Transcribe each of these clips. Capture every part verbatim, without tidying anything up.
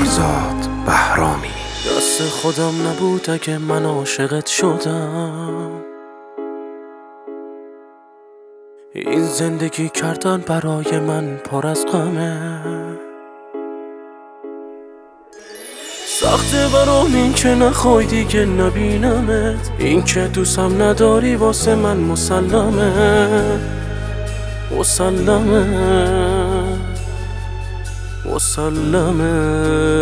علیزاد بهرامی. دست خودم نبود اگه من عاشقت شدم، این زندگی کردن برای من پر از غمه. سخته برام این که نخوای دیگه نبینمت، این که دوستم نداری واسه من مسلمه مسلمه مسلمه.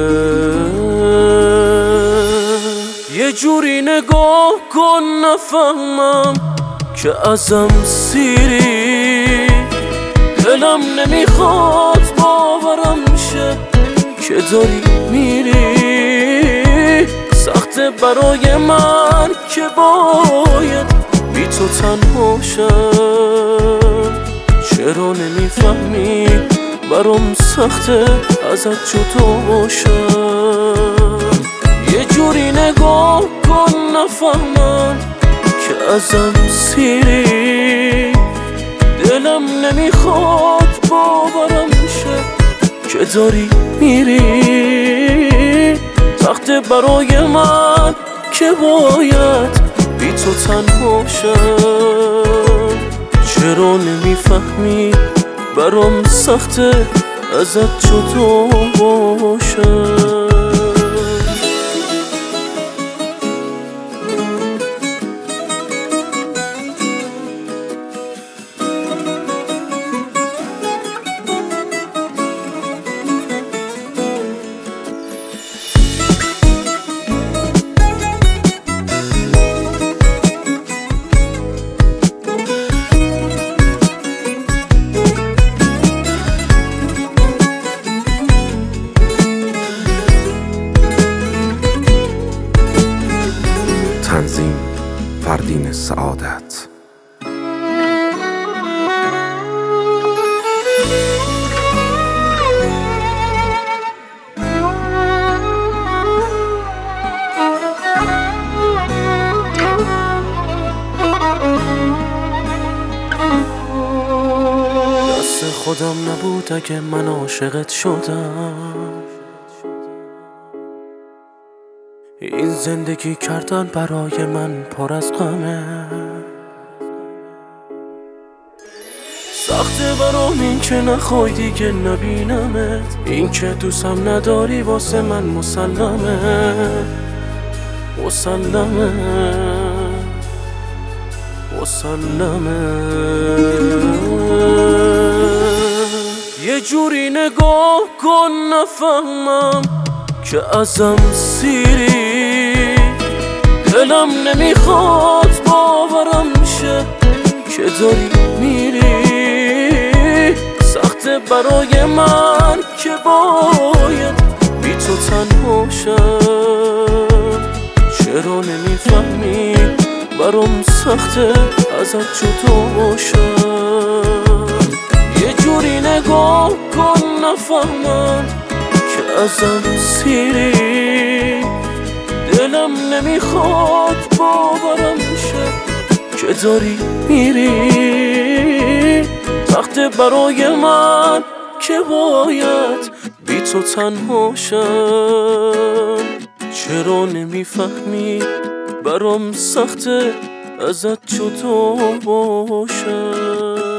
یه جوری نگاه کن نفهمم که ازم سیری، دلم نمیخواد باورم شه که داری میری. سخته برای من که باید بی تو تنها شم، چرا نمیفهمی برام سخته ازت جدا شم. یه جوری نگاه کن نفهمم که ازم سیری، دلم نمیخواد باورم شه که داری میری. سخته برای من که باید بی تو تنها شم، چرا نمیفهمی برام سخته ازت جدا باشم. تنظیم فردین سعادت. دست خودم نبود اگه من عاشقت شدم، این زندگی کردن برای من پر از غمه. سخته برام این که نخوای دیگه نبینمت، این که دوستم نداری واسه من مسلمه مسلمه مسلمه. یه جوری نگاه کن نفهمم که ازم سیری، دلم نمیخواد باورم شه که داری میری. سخته برای من که باید بی تو تنها شم، چرا نمیفهمی برام سخته ازت جدا شم. یه جوری نگاه کن نفهمم که ازم سیری، دلم نمیخواد باورم شه که داری میری. سخته برای من که باید بی تو تنها شم، چرا نمیفهمی برام سخته ازت جدا باشم.